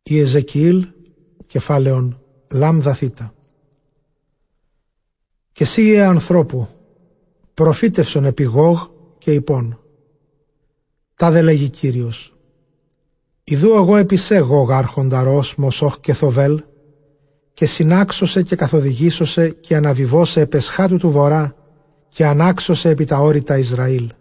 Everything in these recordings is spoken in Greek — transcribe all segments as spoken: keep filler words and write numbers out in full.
Η Εζεκιήλ, κεφάλαιον λάμδα θήτα. Και εσύ, ιε ανθρώπου, προφήτευσον επί Γόγ και υπόν. Τάδε λέγει Κύριος. Ιδού εγώ επί σε Γόγ άρχοντα Ρος, Μοσόχ και Θοβέλ, και συνάξωσε και καθοδηγήσωσε και αναβιβώσε επεσχάτου του βορρά και ανάξωσε επί τα όρητα Ισραήλ.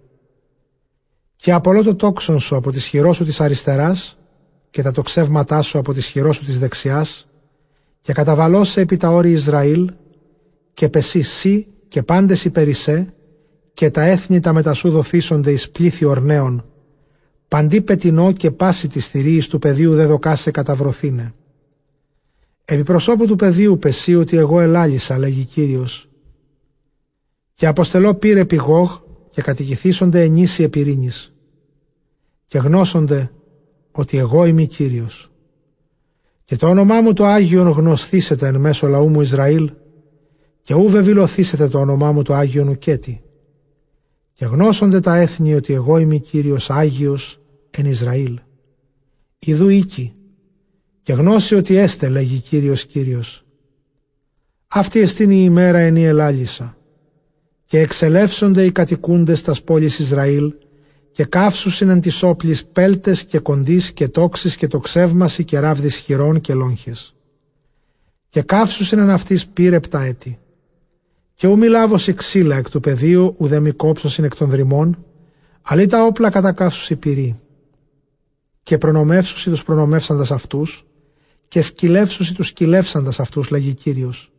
Και απολώ το τόξον σου από τη χειρό σου της αριστεράς και τα τοξεύματά σου από τη χειρό σου της δεξιάς και καταβαλώσε επί τα όρη Ισραήλ και πεσί σύ και πάντες υπερισσέ και τα έθνη τα μετασού δοθήσονται εις πλήθη ορνέων, παντί πετεινό και πάση της θηρίης του πεδίου δε δοκάσε καταβρωθήνε. Επί προσώπου του πεδίου πεσί ότι εγώ ελάλησα, λέγει Κύριος. Και αποστελώ πήρε επί Γόγ και κατοικηθήσονται ενίσοι επιρρήνης. Και γνώσονται ότι εγώ είμαι Κύριος. Και το όνομά μου το Άγιον γνωστήσετε εν μέσω λαού μου Ισραήλ, και ου βεβηλωθήσετε το όνομά μου το Άγιον ουκέτι. Και γνώσονται τα έθνη ότι εγώ είμαι Κύριος Άγιος εν Ισραήλ. Ιδού οίκη, και γνώσει ότι έστε, λέγει Κύριος Κύριος. Αυτή εστίν η ημέρα εν η ελάλησα. Και εξελεύσονται οι κατοικούντες τας πόλεις Ισραήλ, και καύσουσιν εν της όπλης πέλτες και κοντής και τόξης και τοξεύμαση και ράβδης χειρών και λόγχες. Και καύσουσιν εν αυτής πύρεπτα έτη. Και ου μη λάβωση ξύλα εκ του πεδίου, ουδέ μη κόψωσιν εκ των δρυμών, αλλή τα όπλα κατακαύσουσι πυρή. Και προνομεύσουσι τους προνομεύσαντας αυτούς, και σκυλεύσουσι τους σκυλεύσαντας αυτούς, λέγει Κύριος.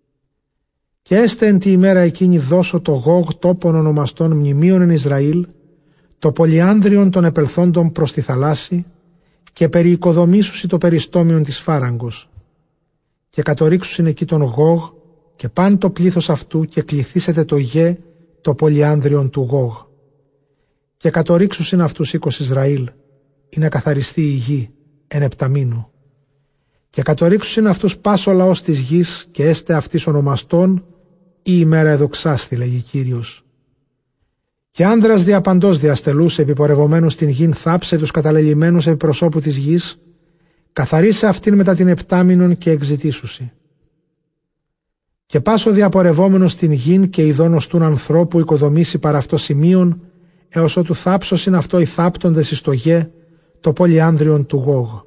Και έστε εν τη ημέρα εκείνη δώσω το Γόγ τόπων ονομαστών μνημείων εν Ισραήλ, το πολυάνδριον των επελθόντων προς τη θαλάσση, και περιοικοδομήσουσι το περιστόμιον της φάραγκος. Και κατορίξουσιν εκεί τον Γόγ, και παν το πλήθος αυτού, και κληθήσετε το γε το πολυάνδριον του Γόγ. Και κατορίξουσιν αυτούς οίκος Ισραήλ, ή να καθαριστεί η γη εν επταμήνου. Και κατορίξουσιν αυτούς πάσο λαός της γης, και έστε αυτής ονομαστών, η ημέρα εδοξάστη, λέγει Κύριος. Και άνδρας διαπαντός διαστελούσε επιπορευομένους στην γην θάψε τους καταλελειμμένους επί προσώπου της γης, καθαρίσε αυτήν μετά την επτάμηνον και εξητήσουσι. Και πάσο διαπορευόμενος στην γην και ειδώνωστούν ανθρώπου οικοδομήσει παρά αυτό σημείων, έως ότου θάψωσιν αυτό οι θάπτοντες εις το γε, το πολυάνδριον του Γόγ.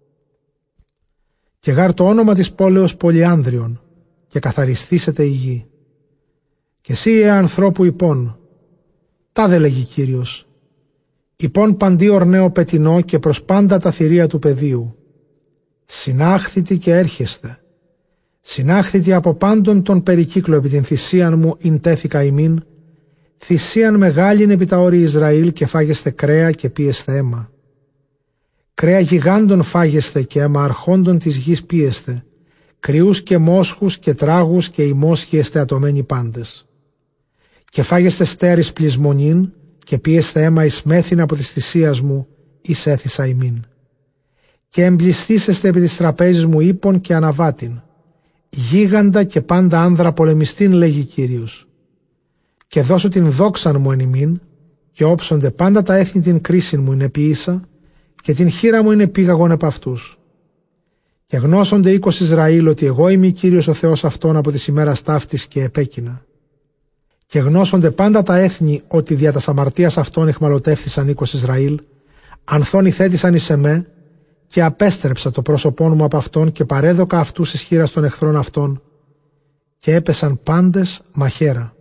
Και γάρ το όνομα της πόλεως πολυάνδριον, και καθαριστήσετε η γη. Και εσύ, ε ανθρώπου υπόν, τάδε λέγει Κύριος, υπόν παντί ορναίο πετεινό και προς πάντα τα θηρία του πεδίου. Συνάχθητη και έρχεστε. Συνάχθητη από πάντων τον περικύκλο επί την θυσίαν μου ειν τέθηκα ημίν, θυσίαν μεγάλην επί τα όρη Ισραήλ και φάγεστε κρέα και πίεστε αίμα. Κρέα γιγάντων φάγεστε και αίμα αρχόντων της γης πίεστε, κρυούς και μόσχους και τράγους και ημόσχοι εστεατωμένοι πάντες. Και φάγεστε στέρης πλεισμονήν και πίεστε αίμα εις μέθην από της θυσίας μου εις έθισα ημίν. Και εμπληστήσεστε επί της τραπέζης μου ύπων και αναβάτην, γίγαντα και πάντα άνδρα πολεμιστήν, λέγει Κύριος. Και δώσω την δόξαν μου εν ημίν, και όψονται πάντα τα έθνη την κρίσιν μου είναι ποιήσα, και την χείρα μου είναι πήγαγον επ' αυτούς. Και γνώσονται οίκος Ισραήλ ότι εγώ είμαι Κύριος ο Θεός αυτών από της ημέρας ταύτης και επέκεινα. Και γνώσονται πάντα τα έθνη ότι δια τας αμαρτίας αυτών εχμαλωτεύθησαν οίκος Ισραήλ, ανθώνοι θέτησαν εις εμέ, και απέστρεψα το πρόσωπόν μου από αυτόν και παρέδωκα αυτούς εις χείρας των εχθρών αυτών, και έπεσαν πάντες μαχαίρα.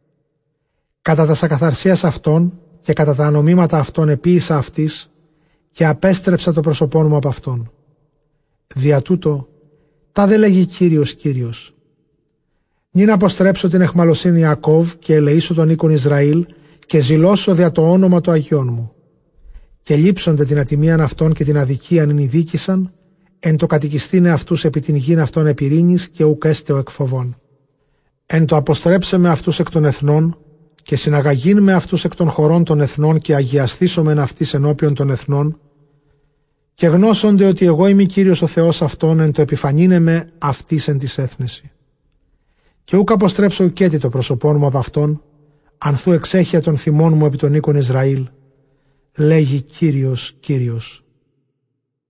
Κατά τας ακαθαρσίας αυτών και κατά τα ανομήματα αυτών επίησα αυτής, και απέστρεψα το πρόσωπόν μου από αυτόν. Δια τούτο, τάδε λέγει Κύριος Κύριος. Νην αποστρέψω την εχμαλωσύνη Ιακώβ και ελεήσω τον οίκον Ισραήλ και ζηλώσω δια το όνομα του Αγιών μου. Και λείψονται την ατιμίαν αυτών και την αδικίαν ειν ειδίκησαν, εν το κατοικιστήνε αυτούς επί την γην αυτών επιρρήνης και ουκ έστε ο εκφοβών. Εν το αποστρέψε με αυτούς εκ των εθνών και συναγαγήν με αυτούς εκ των χωρών των εθνών και αγιαστήσομεν αυτής ενώπιον των εθνών, και γνώσονται ότι εγώ είμαι Κύριος ο Θεός αυτών εν το επιφανίνε με αυτής εν της έθνεση. Και ούκ αποστρέψω ουκέτι το πρόσωπόν μου από αυτόν, ανθού εξέχεια των θυμών μου επί των οίκων Ισραήλ, λέγει Κύριος, Κύριος.